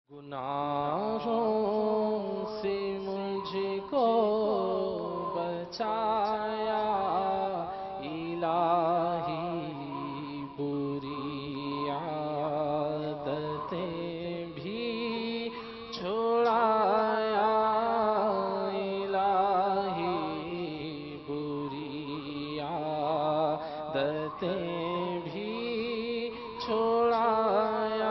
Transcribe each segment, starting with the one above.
گناہوں سے مجھ کو بچایا الہی، بری عادتیں بھی چھڑایا الہی، بری عادتیں بھی چھڑایا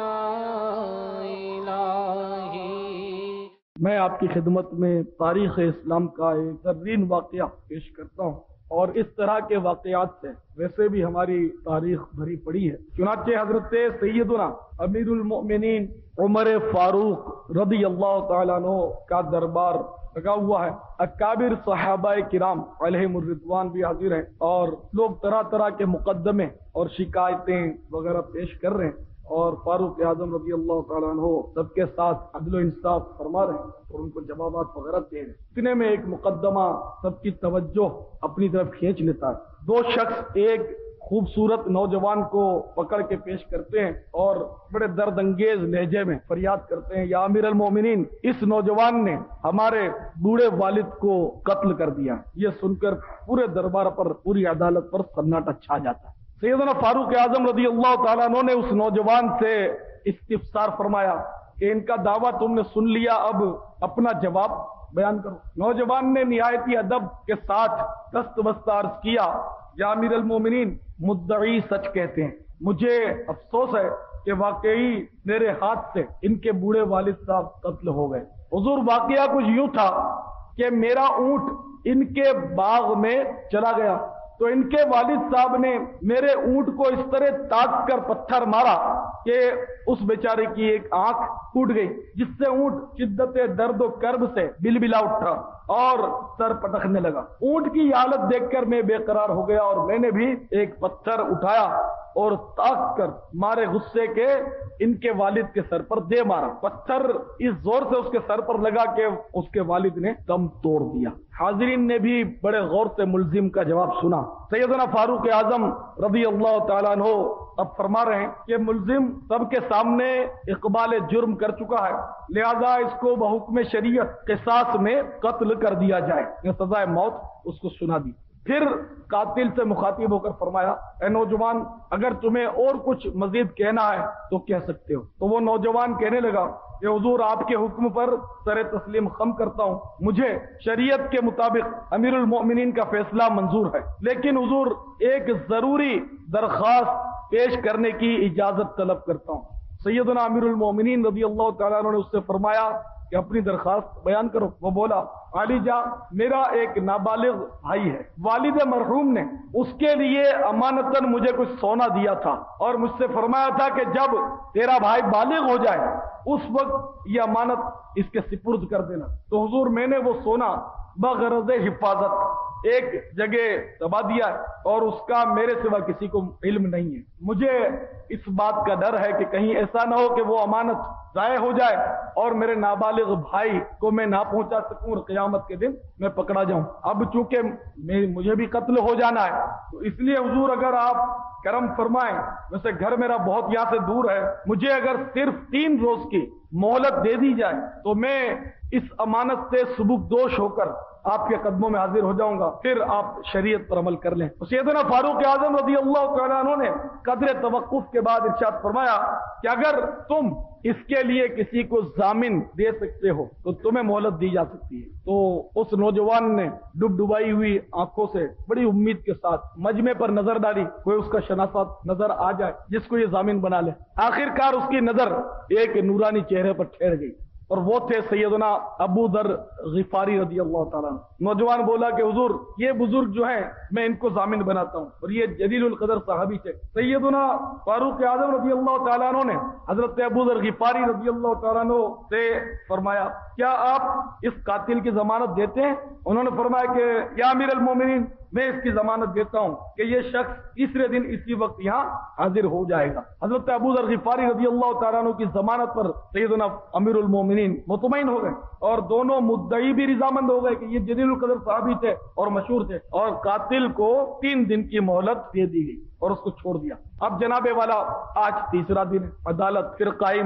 الہی۔ میں آپ کی خدمت میں تاریخ اسلام کا ایک ترین واقعہ پیش کرتا ہوں، اور اس طرح کے واقعات سے ویسے بھی ہماری تاریخ بھری پڑی ہے۔ چنانچہ حضرت سیدنا امیر المؤمنین عمر فاروق رضی اللہ تعالیٰ عنہ کا دربار لگا ہوا ہے۔ اکابر صحابہ کرام علیہم الرضوان بھی حاضر ہیں، اور لوگ طرح طرح کے مقدمے اور شکایتیں وغیرہ پیش کر رہے ہیں، اور فاروق اعظم رضی اللہ تعالیٰ عنہ سب کے ساتھ عدل و انصاف فرما رہے ہیں اور ان کو جوابات وغیرہ دے رہے ہیں۔ اتنے میں ایک مقدمہ سب کی توجہ اپنی طرف کھینچ لیتا ہے۔ دو شخص ایک خوبصورت نوجوان کو پکڑ کے پیش کرتے ہیں اور بڑے درد انگیز لہجے میں فریاد کرتے ہیں، یا امیر المومنین، اس نوجوان نے ہمارے بوڑھے والد کو قتل کر دیا۔ یہ سن کر پورے دربار پر، پوری عدالت پر سناٹا چھا جاتا ہے۔ سیدنا فاروق اعظم رضی اللہ تعالیٰ عنہ نے اس نوجوان سے استفسار فرمایا کہ ان کا دعویٰ تم نے سن لیا، اب اپنا جواب بیان کرو۔ نوجوان نے نہایت ادب کے ساتھ دست بستہ عرض کیا، یا امیر المومنین، مدعی سچ کہتے ہیں، مجھے افسوس ہے کہ واقعی میرے ہاتھ سے ان کے بوڑھے والد صاحب قتل ہو گئے۔ حضور، واقعہ کچھ یوں تھا کہ میرا اونٹ ان کے باغ میں چلا گیا، تو ان کے والد صاحب نے میرے اونٹ کو اس طرح تاک کر پتھر مارا کہ اس بیچارے کی ایک آنکھ ٹوٹ گئی، جس سے اونٹ شدت درد و کرب سے بلبلا اٹھا اور سر پٹکنے لگا۔ اونٹ کی حالت دیکھ کر میں بے قرار ہو گیا، اور میں نے بھی ایک پتھر اٹھایا اور تاک کر مارے غصے کے ان کے والد کے سر پر دے مارا۔ پتھر اس زور سے اس کے سر پر لگا کہ اس کے والد نے دم توڑ دیا۔ حاضرین نے بھی بڑے غور سے ملزم کا جواب سنا۔ سیدنا فاروق اعظم رضی اللہ تعالیٰ عنہ اب فرما رہے ہیں کہ ملزم سب کے سامنے اقبال جرم کر چکا ہے، لہذا اس کو بحکم شریعت قصاص میں قتل کر دیا جائے۔ یہ سزائے موت اس کو سنا دی۔ پھر قاتل سے مخاطب ہو کر فرمایا، اے نوجوان، اگر تمہیں اور کچھ مزید کہنا ہے تو کہہ سکتے ہو۔ تو وہ نوجوان کہنے لگا کہ حضور، آپ کے حکم پر سر تسلیم خم کرتا ہوں، مجھے شریعت کے مطابق امیر المؤمنین کا فیصلہ منظور ہے، لیکن حضور ایک ضروری درخواست پیش کرنے کی اجازت طلب کرتا ہوں۔ سیدنا امیر المؤمنین رضی اللہ تعالیٰ عنہ نے اس سے فرمایا کہ اپنی درخواست بیان کرو۔ وہ بولا، علی جا، میرا ایک نابالغ بھائی ہے، والد مرحوم نے اس کے لیے امانتاً مجھے کچھ سونا دیا تھا اور مجھ سے فرمایا تھا کہ جب تیرا بھائی بالغ ہو جائے اس وقت یہ امانت اس کے سپرد کر دینا۔ تو حضور، میں نے وہ سونا بغرض حفاظت ایک جگہ دبا دیا ہے، اور اس کا میرے سوا کسی کو علم نہیں ہے۔ مجھے اس بات کا ڈر ہے کہ کہیں ایسا نہ ہو کہ وہ امانت ضائع ہو جائے اور میرے نابالغ بھائی کو میں نہ پہنچا سکوں اور قیامت کے دن میں پکڑا جاؤں۔ اب چونکہ مجھے بھی قتل ہو جانا ہے، تو اس لیے حضور اگر آپ کرم فرمائیں، ویسے گھر میرا بہت یہاں سے دور ہے، مجھے اگر صرف 3 روز کی مہلت دے دی جائے تو میں اس امانت سے سبکدوش ہو کر آپ کے قدموں میں حاضر ہو جاؤں گا، پھر آپ شریعت پر عمل کر لیں۔ سیدنا فاروق اعظم رضی اللہ تعالیٰ عنہ نے قدر توقف کے بعد ارشاد فرمایا کہ اگر تم اس کے لیے کسی کو ضامن دے سکتے ہو تو تمہیں مہلت دی جا سکتی ہے۔ تو اس نوجوان نے ڈبائی ہوئی آنکھوں سے بڑی امید کے ساتھ مجمع پر نظر ڈالی، کوئی اس کا شناسات نظر آ جائے جس کو یہ ضامن بنا لے۔ آخر کار اس کی نظر ایک نورانی چہرے پر ٹھہر گئی، اور وہ تھے سیدنا ابو ذر غفاری رضی اللہ تعالیٰ عنہ۔ نوجوان بولا کہ حضور، یہ بزرگ جو ہیں میں ان کو ضامن بناتا ہوں، اور یہ جلیل القدر صحابی تھے۔ سیدنا فاروق اعظم رضی اللہ تعالیٰ عنہ نے حضرت ابو ذر غفاری رضی اللہ تعالیٰ عنہ سے فرمایا، کیا آپ اس قاتل کی ضمانت دیتے ہیں؟ انہوں نے فرمایا کہ یا امیر المومنین، میں اس کی ضمانت دیتا ہوں کہ یہ شخص تیسرے دن اسی وقت یہاں حاضر ہو جائے گا۔ حضرت ابو ذر غفاری رضی اللہ تعالیٰ عنہ کی ضمانت پر سیدنا امیر المومنین مطمئن ہو گئے، اور دونوں مدعی بھی رضامند ہو گئے کہ یہ جلیل القدر صحابی تھے اور مشہور تھے، اور قاتل کو 3 دن کی مہلت دے دی گئی اور اس کو چھوڑ دیا۔ اب جناب والا آج تیسرا دن ہے، عدالت پھر قائم ہے،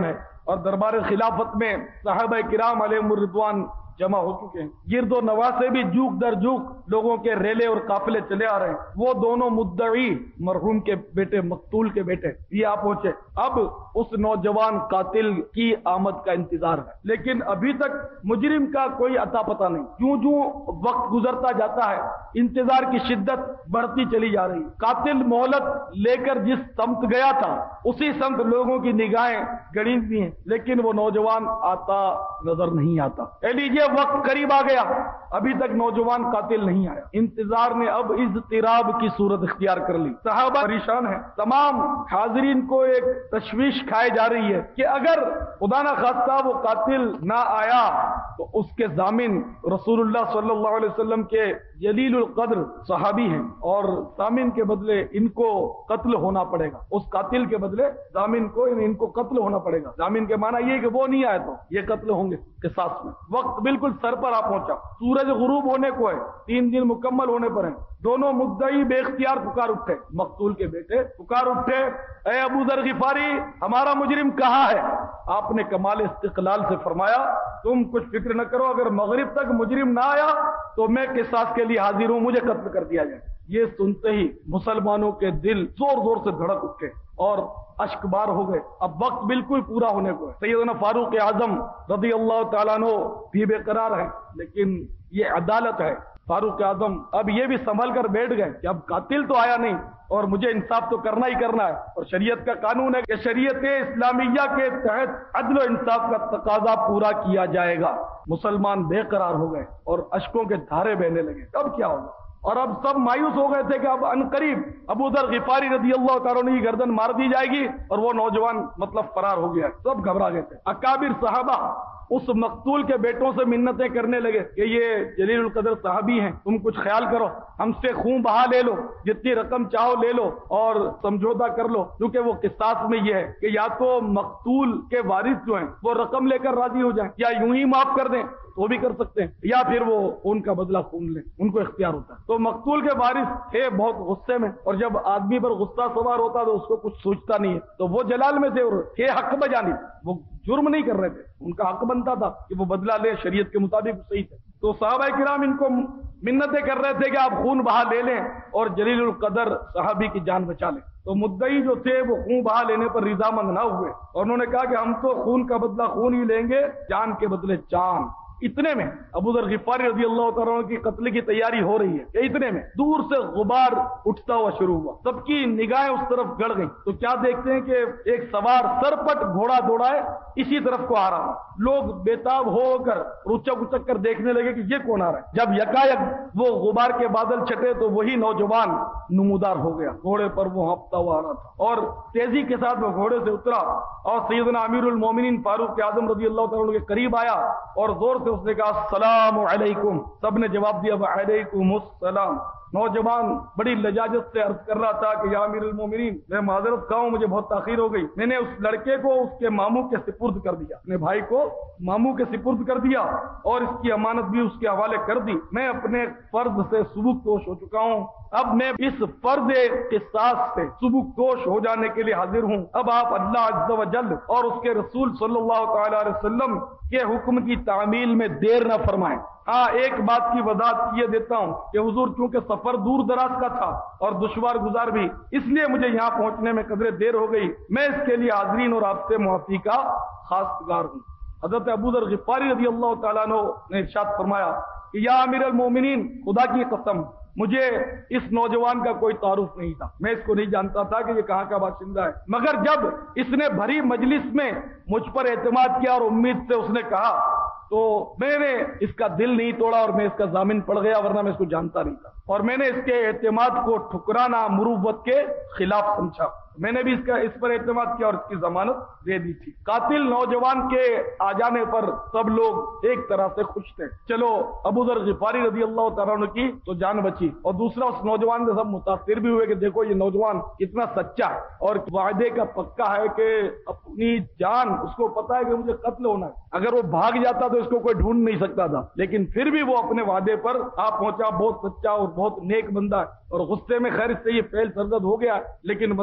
اور دربار خلافت میں صحابہ کرام علیہم الرضوان جمع ہو چکے ہیں. گرد و نواح سے بھی جوک در جوک لوگوں کے ریلے اور قافلے چلے آ رہے ہیں. وہ دونوں مدعی مرحوم کے بیٹے مقتول کے بیٹے یہ آ پہنچے. اب اس نوجوان قاتل کی آمد کا انتظار ہے، لیکن ابھی تک مجرم کا کوئی اتا پتہ نہیں. جوں جوں وقت گزرتا جاتا ہے انتظار کی شدت بڑھتی چلی جا رہی ہے. قاتل مہلت لے کر جس سمت گیا تھا اسی سمت لوگوں کی نگاہیں گڑی ہوئی ہیں، لیکن وہ نوجوان آتا نظر نہیں آتا. کہہ لیجیے وقت قریب آ گیا، ابھی تک نوجوان قاتل نہیں آیا. انتظار نے اب اضطراب کی صورت اختیار کر لی. صحابہ پریشان ہیں. تمام حاضرین کو ایک تشویش کھائے جا رہی ہے کہ اگر خدا نہ خواستہ وہ قاتل نہ آیا تو اس کے ضامن رسول اللہ صلی اللہ علیہ وسلم کے جلیل القدر صحابی ہیں، اور ضامن کے بدلے ان کو قتل ہونا پڑے گا. اس قاتل کے بدلے ضامن کو ان کو قتل ہونا پڑے گا. ضامن کے معنی یہ کہ وہ نہیں آئے تو یہ قتل ہوں گے قصاص میں. وقت بالکل سر پر آ پہنچا. سورج غروب ہونے کو ہے، 3 دن مکمل ہونے پر ہیں. دونوں مدعی بے اختیار پکار اٹھے. مقتول کے بیٹے پکار اٹھے، اے ابو ذر غفاری ہمارا مجرم کہاں ہے؟ آپ نے کمال استقلال سے فرمایا تم کچھ فکر نہ کرو، اگر مغرب تک مجرم نہ آیا تو میں قصاص کے لیے حاضر ہوں، مجھے قتل کر دیا جائے. یہ سنتے ہی مسلمانوں کے دل زور زور سے دھڑک اٹھے اور اشک بار ہو گئے. اب وقت بالکل پورا ہونے کو ہے. سیدنا فاروق اعظم رضی اللہ تعالیٰ عنہ بھی بے قرار ہیں، لیکن یہ عدالت ہے. فاروق اعظم اب یہ بھی سنبھل کر بیٹھ گئے کہ اب قاتل تو آیا نہیں اور مجھے انصاف تو کرنا ہی کرنا ہے، اور شریعت کا قانون ہے کہ شریعت اسلامیہ کے تحت عدل و انصاف کا تقاضا پورا کیا جائے گا. مسلمان بے قرار ہو گئے اور اشکوں کے دھارے بہنے لگے. اب کیا ہوگا؟ اور اب سب مایوس ہو گئے تھے کہ اب عنقریب ابو ذر غفاری رضی اللہ تعالیٰ عنہ کی گردن مار دی جائے گی اور وہ نوجوان فرار ہو گیا. سب گھبرا گئے تھے. اکابر صحابہ اس مقتول کے بیٹوں سے منتیں کرنے لگے کہ یہ جلیل القدر صحابی ہیں، تم کچھ خیال کرو، ہم سے خون بہا لے لو، جتنی رقم چاہو لے لو اور سمجھوتا کر لو. کیونکہ وہ قصاص میں یہ ہے کہ یا تو مقتول کے وارث جو ہیں وہ رقم لے کر راضی ہو جائیں، یا یوں ہی معاف کر دیں وہ بھی کر سکتے ہیں، یا پھر وہ ان کا بدلہ خون لیں، ان کو اختیار ہوتا ہے. تو مقتول کے وارث تھے بہت غصے میں، اور جب آدمی پر غصہ سوار ہوتا تو اس کو کچھ سوچتا نہیں ہے. تو وہ جلال میں تھے اور تھے حق بجانی، وہ جرم نہیں کر رہے تھے، ان کا حق بنتا تھا کہ وہ بدلہ لیں، شریعت کے مطابق صحیح تھے. تو صحابہ کرام ان کو منتیں کر رہے تھے کہ آپ خون بہا لے لیں اور جلیل القدر صحابی کی جان بچا لیں. تو مدعی جو تھے وہ خون بہا لینے پر رضامند نہ ہوئے اور انہوں نے کہا کہ ہم تو خون کا بدلہ خون ہی لیں گے، جان کے بدلے جان. اتنے میں ابو ذر غفاری رضی اللہ تعالیٰ عنہ کی قتل کی تیاری ہو رہی ہے کہ اتنے میں دور سے غبار اٹھتا ہوا شروع ہوا. سب کی نگاہیں اس طرف گڑ گئی. تو کیا دیکھتے ہیں کہ ایک سوار سرپٹ گھوڑا دوڑا ہے اسی طرف کو آ رہا. لوگ بےتاب ہو کر روچک اچک کر دیکھنے لگے کہ یہ کون آ رہا ہے. جب یکایک وہ غبار کے بادل چھٹے تو وہی نوجوان نمودار ہو گیا. گھوڑے پر وہ ہانپتا ہوا آ رہا تھا اور تیزی کے ساتھ وہ گھوڑے سے اترا اور سیدنا امیر المومنین فاروق اعظم رضی اللہ تعالیٰ عنہ کے قریب آیا اور زور سے اس نے کہا السلام علیکم. سب نے جواب دیا وعلیکم السلام. نوجوان بڑی لجاجت سے عرض کر رہا تھا کہ یا امیر المومنین میں معذرت خواہ ہوں، مجھے بہت تاخیر ہو گئی. میں نے اس لڑکے کو اس کے ماموں کے سپرد کر دیا، اپنے بھائی کو ماموں کے سپرد کر دیا اور اس کی امانت بھی اس کے حوالے کر دی. میں اپنے فرض سے سبکدوش ہو چکا ہوں، اب میں اس فرض قصاص سے سبکدوش ہو جانے کے لیے حاضر ہوں. اب آپ اللہ عز و جل اور اس کے رسول صلی اللہ تعالی علیہ وسلم کے حکم کی تعمیل میں دیر نہ فرمائیں. ہاں ایک بات کی وضاحت یہ دیتا ہوں کہ حضور چونکہ سفر دور دراز کا تھا اور دشوار گزار بھی، اس لیے مجھے یہاں پہنچنے میں قدرے دیر ہو گئی. میں اس کے لیے حاضرین اور آپ سے معافی کا خواستگار ہوں. حضرت ابو ذر غفاری رضی اللہ تعالیٰ عنہ نے ارشاد فرمایا کہ یا امیر المومنین خدا کی قسم مجھے اس نوجوان کا کوئی تعارف نہیں تھا، میں اس کو نہیں جانتا تھا کہ یہ کہاں کا باشندہ ہے. مگر جب اس نے بھری مجلس میں مجھ پر اعتماد کیا اور امید سے اس نے کہا تو میں نے اس کا دل نہیں توڑا اور میں اس کا ضامن پڑ گیا، ورنہ میں اس کو جانتا نہیں تھا. اور میں نے اس کے اعتماد کو ٹھکرانا مروت کے خلاف سمجھا. میں نے بھی اس پر اعتماد کیا اور اس کی ضمانت دے دی تھی. قاتل نوجوان کے آ جانے پر سب لوگ ایک طرح سے خوش تھے. چلو ابو ذر غفاری رضی اللہ تعالیٰ عنہ کی تو جان بچی، اور دوسرا اس نوجوان سے سب متاثر بھی ہوئے کہ دیکھو یہ نوجوان کتنا سچا ہے اور وعدے کا پکا ہے کہ اپنی جان، اس کو پتا ہے کہ مجھے قتل ہونا ہے. اگر وہ بھاگ جاتا تو اس کو کوئی ڈھونڈ نہیں سکتا تھا، لیکن پھر بھی وہ اپنے وعدے پر آ پہنچا. بہت سچا اور بہت نیک بندہ ہے اور غصے میں خیر اس سے یہ فعل سرزد ہو گیا، لیکن بندہ بڑا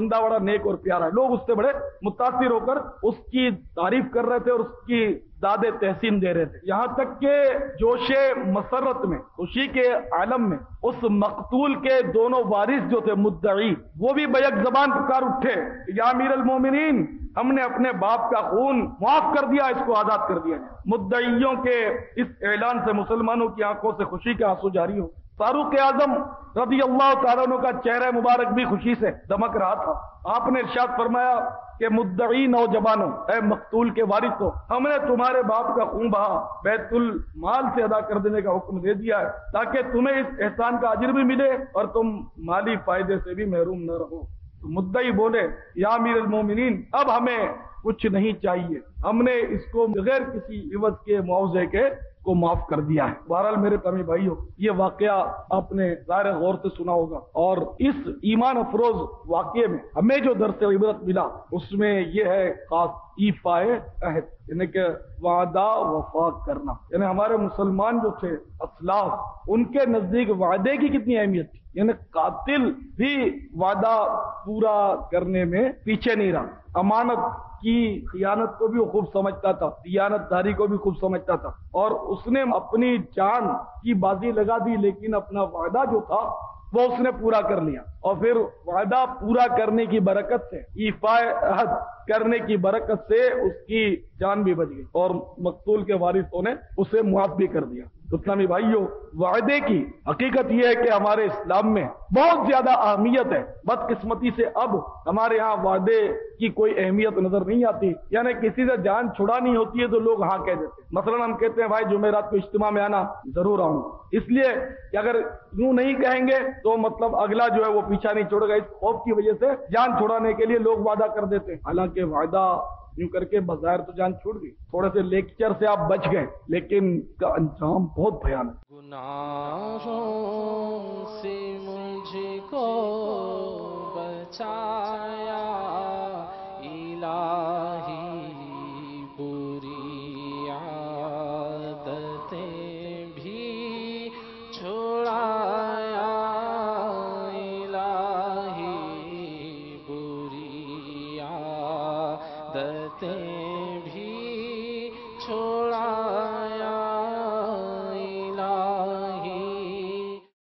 نیک اور پیارا ہے. لوگ اس سے بڑے متاثر ہو کر اس کی تعریف کر رہے تھے اور اس کی داد تحسین دے رہے تھے. یہاں تک کہ جوش مسرت میں، خوشی کے عالم میں، اس مقتول کے دونوں وارث جو تھے مدعی، وہ بھی بیک زبان پکار اٹھے، یا امیر المومنین، ہم نے اپنے باپ کا خون معاف کر دیا، اس کو آزاد کر دیا. مدعیوں کے اس اعلان سے مسلمانوں کی آنکھوں سے خوشی کے آنسو جاری ہو. فاروق اعظم رضی اللہ تعالیٰ عنہ کا چہرہ مبارک بھی خوشی سے دمک رہا تھا. آپ نے ارشاد فرمایا کہ مدعی نوجوانوں، اے مقتول کے وارثوں، ہم نے تمہارے باپ کا خون بہا بیت المال سے ادا کر دینے کا حکم دے دیا ہے تاکہ تمہیں اس احسان کا اجر بھی ملے اور تم مالی فائدے سے بھی محروم نہ رہو. تو مدعی بولے، یا امیر المومنین، اب ہمیں کچھ نہیں چاہیے، ہم نے اس کو بغیر کسی عوض کے معاوضے کے کو معاف کر دیا ہے. بہرحال میرے پیارے بھائیوں، یہ واقعہ آپ نے ظاہر غور سے سنا ہوگا، اور اس ایمان افروز واقعے میں ہمیں جو درس عبرت ملا اس میں یہ ہے خاص ایفائے عہد، یعنی کہ وعدہ وفا کرنا. یعنی ہمارے مسلمان جو تھے اسلاف، ان کے نزدیک وعدے کی کتنی اہمیت تھی. یعنی قاتل بھی وعدہ پورا کرنے میں پیچھے نہیں رہا. امانت کی خیانت کو بھی وہ خوب سمجھتا تھا، دیانت داری کو بھی خوب سمجھتا تھا، اور اس نے اپنی جان کی بازی لگا دی، لیکن اپنا وعدہ جو تھا وہ اس نے پورا کر لیا. اور پھر وعدہ پورا کرنے کی برکت سے، ایفائے عہد کرنے کی برکت سے اس کی جان بھی بچ گئی اور مقتول کے وارثوں نے اسے معاف بھی کر دیا. تو اسلامی بھائیوں، وعدے کی حقیقت یہ ہے کہ ہمارے اسلام میں بہت زیادہ اہمیت ہے. بدقسمتی سے اب ہمارے ہاں وعدے کی کوئی اہمیت نظر نہیں آتی. یعنی کسی سے جان چھڑانی ہوتی ہے تو لوگ ہاں کہہ دیتے ہیں. مثلا ہم کہتے ہیں بھائی جمعرات کو اجتماع میں آنا، ضرور آؤں، اس لیے کہ اگر یوں نہیں کہیں گے تو مطلب اگلا جو ہے وہ پیچھا نہیں چھوڑے گا. اس خوف کی وجہ سے جان چھڑانے کے لیے لوگ وعدہ کر دیتے ہیں. حالانکہ وعدہ یوں کر کے بظاہر تو جان چھوڑ گئی، تھوڑے سے لیکچر سے آپ بچ گئے، لیکن اس کا انجام بہت بھیانک. گناہوں سے مجھ کو بچایا الہی، بری عادتیں بھی چھڑایا الہی، بری عادتیں بھی چھوڑ